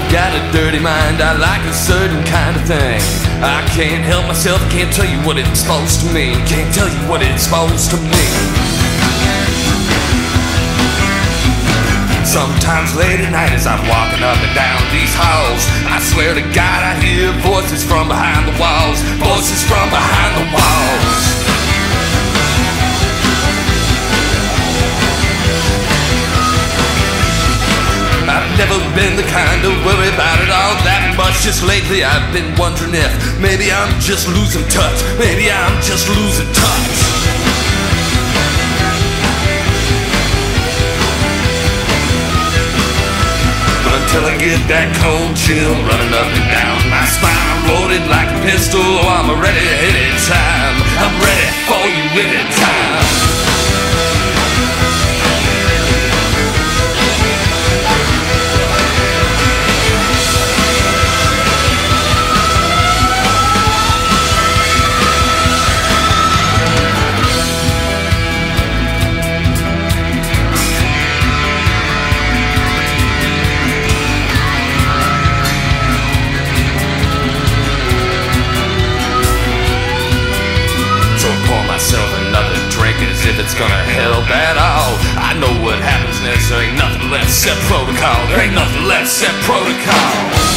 got a dirty mind, I like a certain kind of thing. I can't help myself, I can't tell you what it's supposed to mean. Can't tell you what it's supposed to mean. Sometimes late at night as I'm walking up and down these halls, I swear to God I hear voices from behind the walls. Voices from behind the walls. I've never been the kind to worry about it all that much. Just lately I've been wondering if maybe I'm just losing touch. Maybe I'm just losing touch. Until I get that cold chill running up and down my spine, I'm loaded like a pistol, I'm ready anytime. I'm ready for you anytime. As if it's gonna help at all. I know what happens next. There ain't nothing left except protocol. There ain't nothing left except protocol.